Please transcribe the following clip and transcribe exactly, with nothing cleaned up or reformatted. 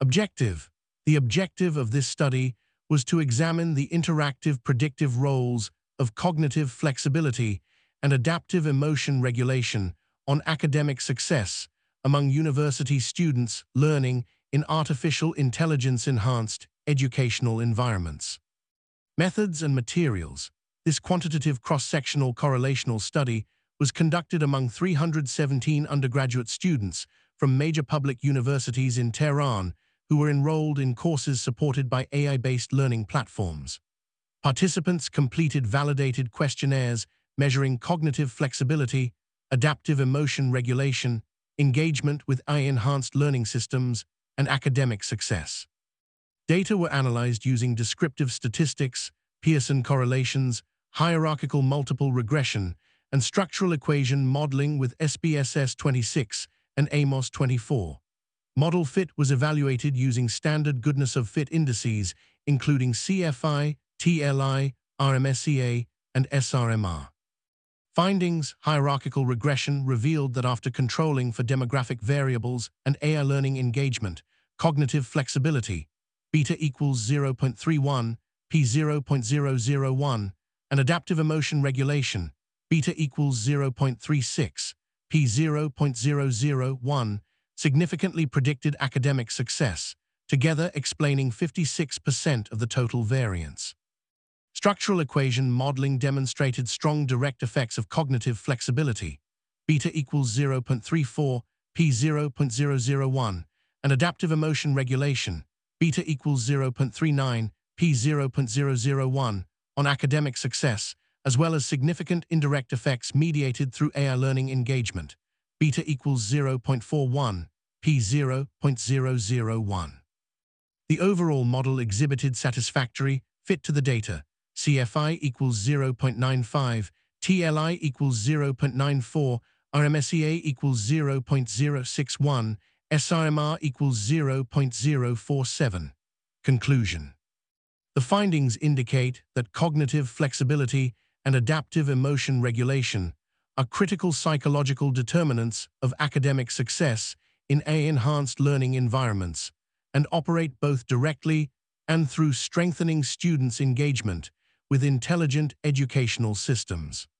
Objective. The objective of this study was to examine the interactive predictive roles of cognitive flexibility and adaptive emotion regulation on academic success among university students learning in artificial intelligence-enhanced educational environments. Methods and materials. This quantitative cross-sectional correlational study was conducted among three hundred seventeen undergraduate students from major public universities in Tehran who were enrolled in courses supported by A I-based learning platforms. Participants completed validated questionnaires measuring cognitive flexibility, adaptive emotion regulation, engagement with A I-enhanced learning systems, and academic success. Data were analyzed using descriptive statistics, Pearson correlations, hierarchical multiple regression, and structural equation modeling with S P S S twenty-six and A M O S twenty-four. Model fit was evaluated using standard goodness of fit indices, including C F I, T L I, R M S E A, and S R M R. Findings: hierarchical regression revealed that after controlling for demographic variables and A I learning engagement, cognitive flexibility, beta equals zero point three one, p zero point zero zero one, and adaptive emotion regulation, beta equals zero point three six, p zero point zero zero one, significantly predicted academic success, together explaining fifty-six percent of the total variance. Structural equation modeling demonstrated strong direct effects of cognitive flexibility, beta equals zero point three four, p zero point zero zero one, and adaptive emotion regulation, beta equals zero point three nine, p zero point zero zero one, on academic success, as well as significant indirect effects mediated through A I learning engagement, beta equals zero point four one, p zero point zero zero one. The overall model exhibited satisfactory fit to the data, C F I equals zero point nine five, T L I equals zero point nine four, R M S E A equals zero point zero six one, S R M R equals zero point zero four seven. Conclusion. The findings indicate that cognitive flexibility and adaptive emotion regulation are critical psychological determinants of academic success in A I-enhanced learning environments and operate both directly and through strengthening students' engagement with intelligent educational systems.